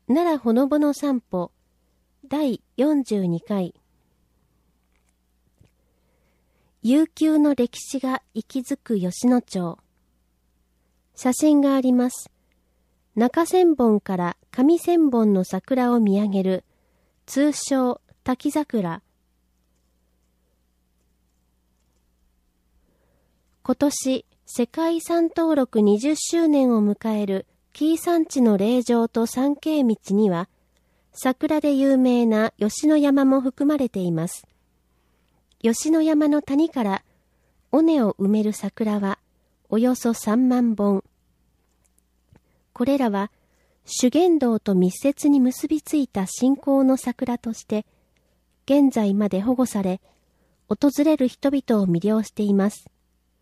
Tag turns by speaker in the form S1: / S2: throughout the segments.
S1: 奈良ほのぼの散歩第42回。悠久の歴史が息づく吉野町。写真があります。中千本から上千本の桜を見上げる、通称滝桜。今年、世界遺産登録20周年を迎える紀伊山地の霊場と参詣道には、桜で有名な吉野山も含まれています。吉野山の谷から尾根を埋める桜はおよそ3万本。これらは修験道と密接に結びついた信仰の桜として、現在まで保護され、訪れる人々を魅了しています。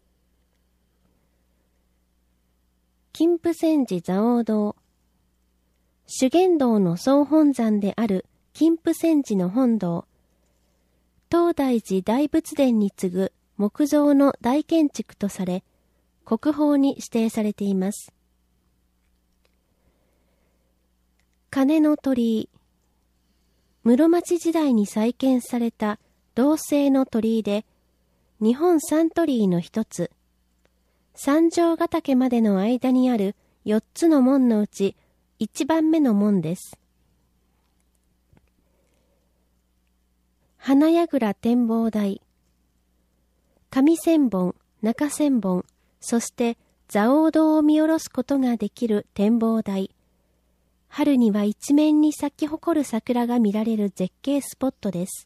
S1: 金峰山寺蔵王堂。修験道の総本山である金峰山寺の本堂、東大寺大仏殿に次ぐ木造の大建築とされ、国宝に指定されています。鐘の鳥居。室町時代に再建された銅製の鳥居で、日本三鳥居の一つ、三条ヶ岳までの間にある4つの門のうち1番目の門です。花櫓展望台。上千本、中千本、そして蔵王堂を見下ろすことができる展望台。春には一面に咲き誇る桜が見られる絶景スポットです。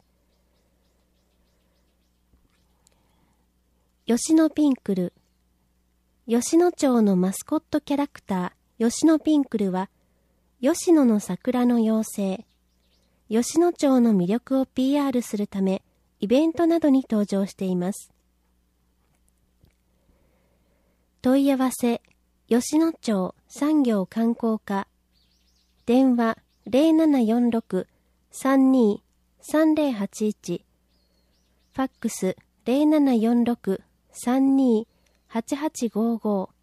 S1: 吉野ピンクル。吉野町のマスコットキャラクター、吉野ピンクルは、吉野の桜の妖精、吉野町の魅力を PR するため、イベントなどに登場しています。問い合わせ、吉野町産業観光課、電話0746-32-3081、ファックス0746-32-8855